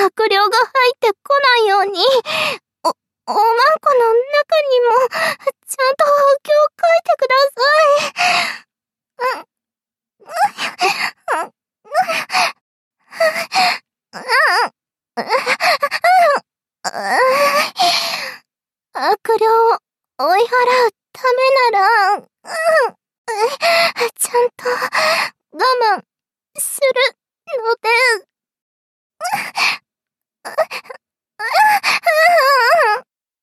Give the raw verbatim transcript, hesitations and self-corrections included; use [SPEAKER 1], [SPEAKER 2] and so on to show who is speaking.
[SPEAKER 1] 悪霊が入ってこないように、お、おまんこの中にも、ちゃんとお経を書いてください。悪霊を追い払うためなら、ちゃんと我慢するので、